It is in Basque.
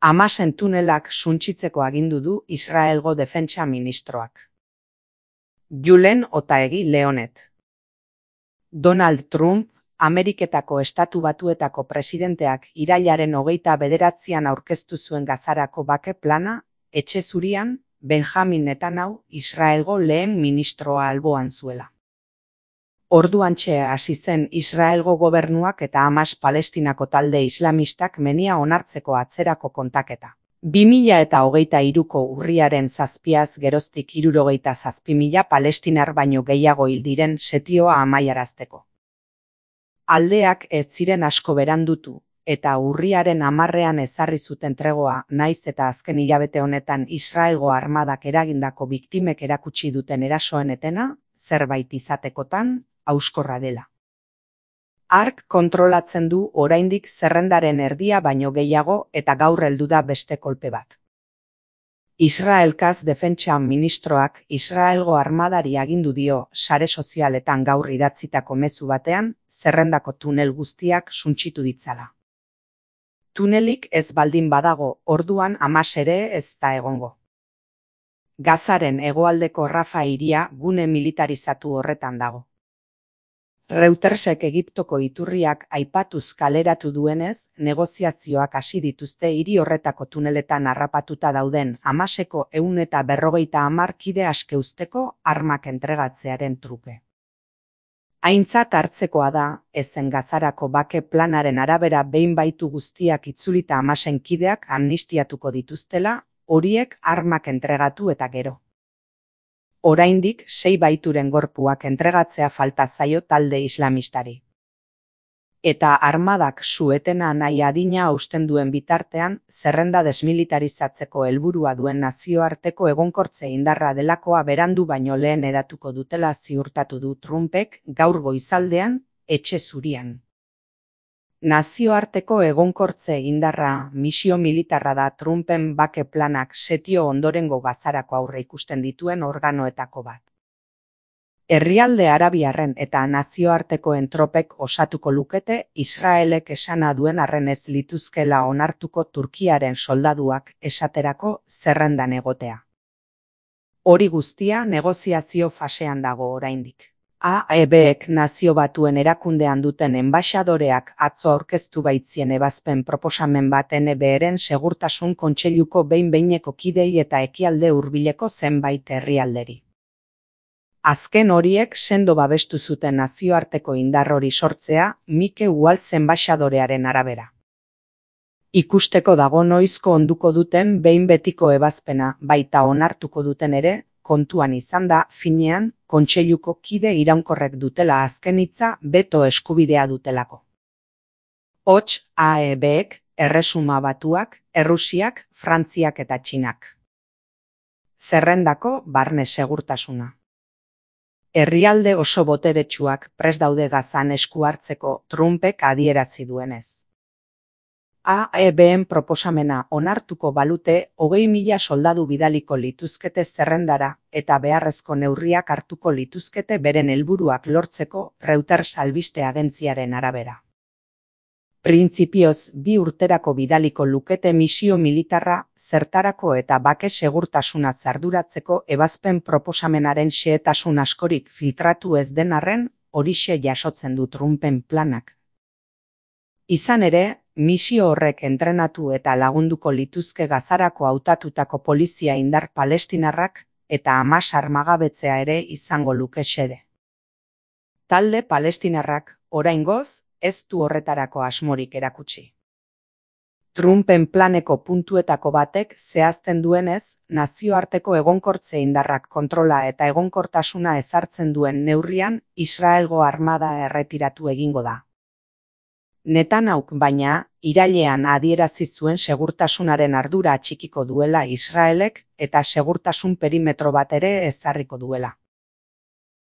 Hamasen tunelak suntsitzeko agindu du Israelgo defentsa ministroak. Julen Otaegi Leonet. Donald Trump, Ameriketako Estatu Batuetako presidenteak irailaren 29an aurkeztu zuen Gazarako bake plana, etxe zurian, Benjamin Netanyahu Israelgo lehen ministroa alboan zuela. Orduantxe hasi zen Israelgo gobernuak eta Hamas Palestinako talde islamistak menia onartzeko atzerako kontaketa. 2023ko urriaren 7az geroztik 77.000 palestinar baino gehiago hil diren setioa amaiarazteko. Aldeak ez ziren asko berandutu, eta urriaren 10ean ezarri zuten tregoa, naiz eta azken hilabete honetan Israelgo armadak eragindako biktimek erakutsi duten erasoen etena, zerbait izatekotan, hauskorra dela. Hark kontrolatzen du oraindik zerrendaren erdia baino gehiago eta gaur heldu da beste kolpe bat. Israelkaz defentsa ministroak Israelgo armadari agindu dio sare sozialetan gaur idatzitako mezu batean zerrendako tunel guztiak suntsitu ditzala. Tunelik ez baldin badago, orduan Hamas ere ez da egongo. Gazaren hegoaldeko Rafa hiria gune militarizatu horretan dago. Reutersek Egiptoko iturriak aipatuz kaleratu duenez, negoziazioak hasi dituzte hiri horretako tuneletan harrapatuta dauden Hamaseko 150 kide aske uzteko armak entregatzearen truke. Aintzat hartzekoa da, ezen Gazarako bake planaren arabera behin baitu guztiak itzulita Hamasen kideak amnistiatuko dituztela, horiek armak entregatu eta gero. Oraindik 6 baituren gorpuak entregatzea falta zaio talde islamistari. Eta armadak su-etena nahi adina hausten duen bitartean, zerrenda desmilitarizatzeko helburua duen nazioarteko egonkortze indarra delakoa berandu baino lehen edatuko dutela ziurtatu du Trumpek gaur goizaldean, etxe zurian. Nazioarteko egonkortze indarra misio militarra da Trumpen bake planak setio ondorengo Gazarako aurreikusten dituen organoetako bat. Herrialde arabiarren eta nazioartekoen tropek osatuko lukete Israelek esana duen arren ez lituzkela onartuko Turkiaren soldaduak esaterako zerrendan egotea. Hori guztia negoziazio fasean dago oraindik. AEBek Nazio Batuen erakundean duten enbaxadoreak atzo aurkeztu baitzien ebazpen proposamen bat NBren segurtasun kontseiluko behin-behineko kidei eta ekialde hurbileko zenbait herrialderi. Azken horiek sendo babestu zuten nazioarteko indar hori sortzea Mike Waltz enbaxadorearen arabera. Ikusteko dago noizko onduko duten behin betiko ebazpena, baita onartuko duten ere, kontuan izan da, finean, kontseiluko kide iraunkorrek dutela azken hitza beto eskubidea dutelako. Hots, AEBek, Erresuma Batuak, Errusiak, Frantziak eta Txinak. Zerrendako barne segurtasuna. Herrialde oso boteretsuak prest daude Gazan esku hartzeko Trumpek adierazi duenez. AEBen proposamena onartuko balute 20.000 soldadu bidaliko lituzkete zerrendara eta beharrezko neurriak hartuko lituzkete beren helburuak lortzeko Reuters albiste agentziaren arabera. Printzipioz 2 urterako bidaliko lukete misio militarra zertarako eta bake segurtasuna zarduratzeko ebazpen proposamenaren xehetasun askorik filtratu ez den arren, horixe jasotzen du Trumpen planak. Izan ere, misio horrek entrenatu eta lagunduko lituzke Gazarako hautatutako polizia indar palestinarrak eta Hamas armagabetzea ere izango luke xede. Talde palestinarrak, oraingoz, ez du horretarako asmorik erakutsi. Trumpen planeko puntuetako batek zehazten duenez, nazioarteko egonkortze indarrak kontrola eta egonkortasuna ezartzen duen neurrian Israelgo armada erretiratu egingo da. Netanyahuk baina, irailean adierazi zuen segurtasunaren ardura atxikiko duela Israelek eta segurtasun perimetro bat ere ezarriko duela.